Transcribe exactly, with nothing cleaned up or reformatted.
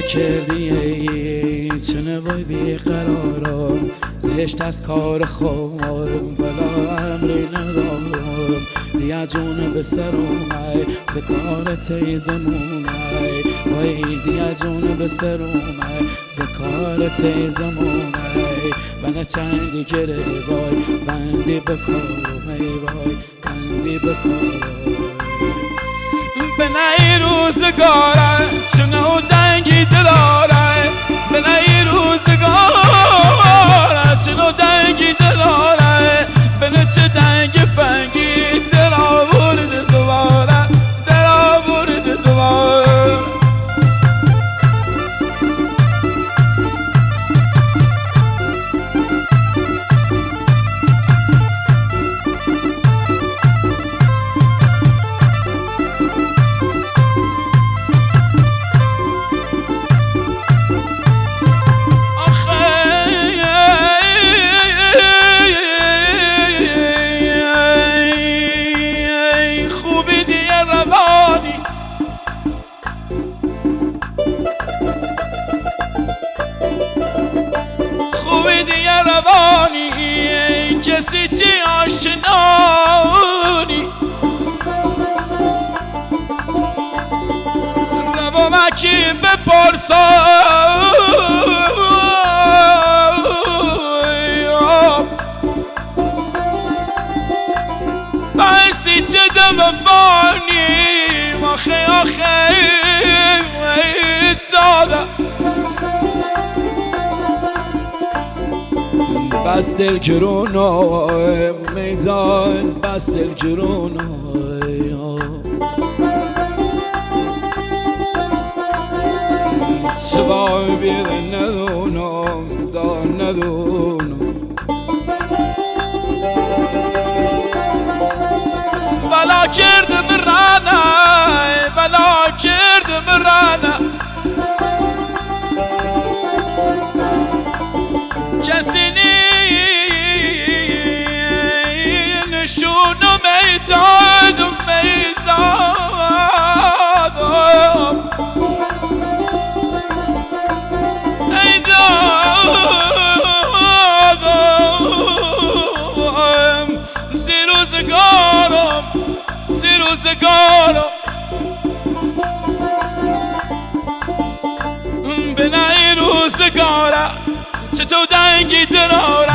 کردی ای چنه وای بیقرارم زشت از کار خودم ولا امری ندارم دیا جون به سر اومای ز کار تیزمون ای وای دیا جون به سر اومای ز کار تیزمون ای من چندی گره وای بندی بکارم ای وای بندی بکارم به نی روزگاره چنو دنگی دلاره به نی روزگاره چنو دنگی دلاره به نه چه دنگ فنگی دل آورد دوباره دل آورد دوباره کسی چی آشنانی روا مکی بپرسم بسی چه دم فانی آخه آخه داده بس دل گرونه میدان بس دل گرونه سوای بیده ندونم دا ندونم بلا کردم رانه بلا کردم رانه کسی نشونو میدادم میدادم ایدادم سی روزگارم سی روزگارم به نه روزگاره چطور دنگی دراره